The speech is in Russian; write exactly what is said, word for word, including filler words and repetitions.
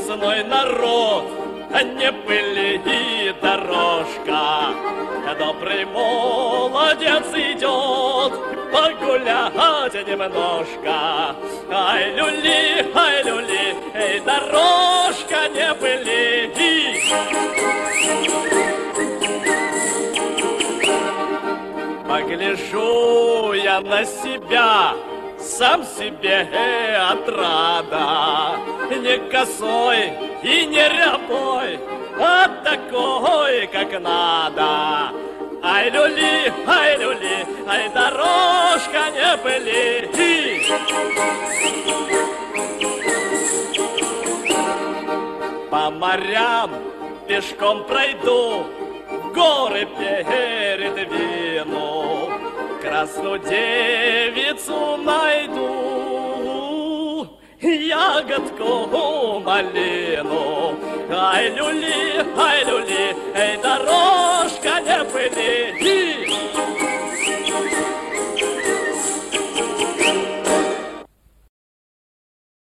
весной народ, не пыли и дорожка. Добрый молодец идет погулять немножко. Ай, люли, ай, люли, эй, дорожка, не пыли. Погляжу я на себя, сам себе отрада. Не косой и не рябой, а такой, как надо. Ай, люли, ай, люли, ай, дорожка, не пыли. По морям пешком пройду, горы передвину, красную девицу найду, ягодку малину. Ай, люли, ай, люли, эй, дорожка, не пыли.